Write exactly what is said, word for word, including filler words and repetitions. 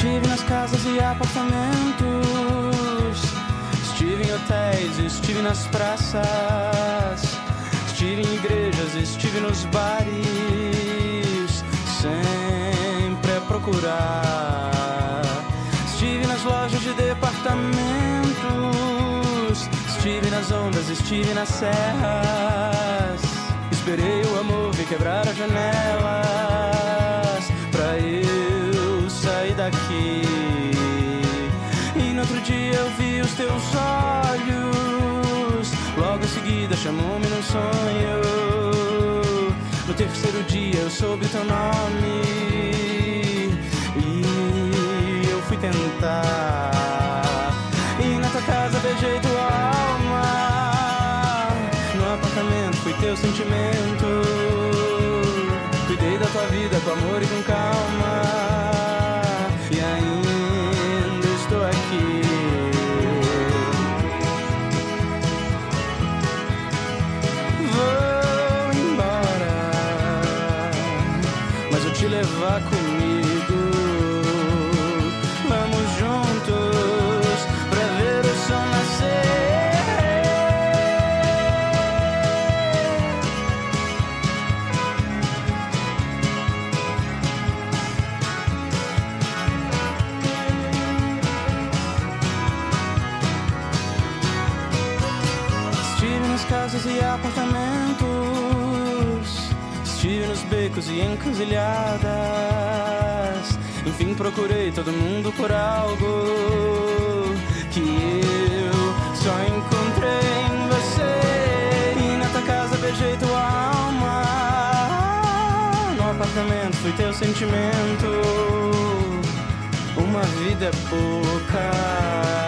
Estive nas casas e apartamentos, estive em hotéis, estive nas praças, estive em igrejas, estive nos bares, sempre a procurar. Estive nas lojas de departamentos, estive nas ondas, estive nas serras. Esperei o amor vir quebrar as janelas pra eu sair daqui. E no outro dia eu vi os teus olhos, logo em seguida chamou-me num sonho. No terceiro dia eu soube teu nome e eu fui tentar. E na tua casa beijei tua alma, no apartamento fui teu sentimento. Cuidei da tua vida com amor e com calma, e ainda estou aqui. Vou embora, mas vou te levar comigo. Vamos juntos pra ver o sol nascer. Estive nas casas e apartamentos, estive nos becos e encruzilhadas. Enfim procurei todo mundo por algo que eu só encontrei em você. E na tua casa beijei tua alma, no apartamento fui teu sentimento. Uma vida é pouca